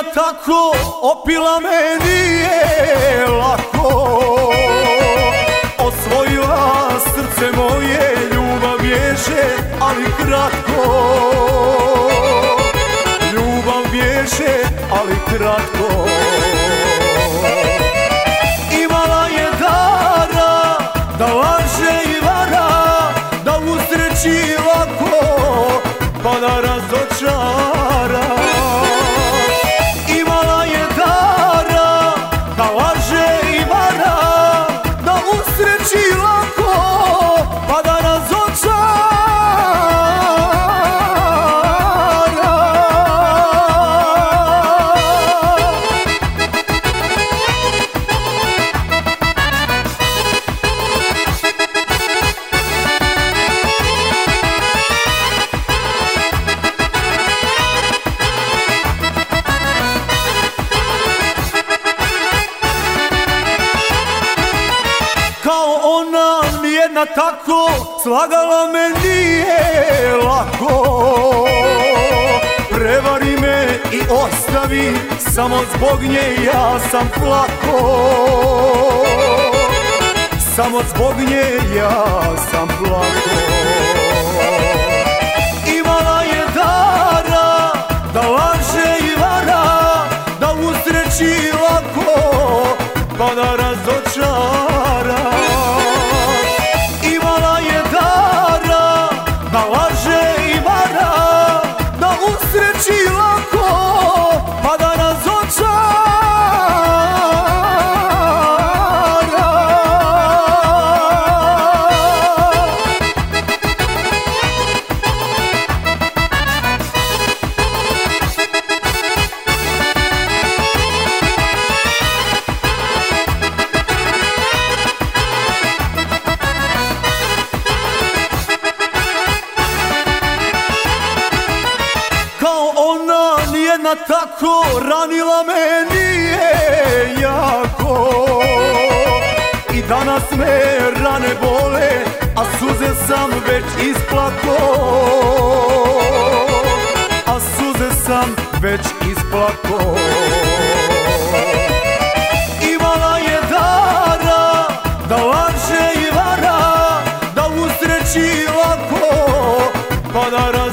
tako opila me nije lako. Osvojila srce moje, ljubav bježe, ali kratko. Ljubav bježe, ali kratko. Imala je dara da laže i vara, da usreći lako pa da razočara. Imala je dara da laže i vara, da usreći lako pa da razočara. Kao ona nijedna tako slagala me nije lako. Prevari me i ostavi, samo zbog nje ja sam plako. Samo zbog nje ja sam plako. Imala je dara da laže i vara, da usreći lako pa da razočara. Imala je dara da laže i vara, da usreći lako pa da razočara. Kao ona nijedna tako ranila me nije jako. I danas me rane bole, a suze sam već isplako. A suze sam već isplako. Imala je dara da laže i vara, da usreći lako pa da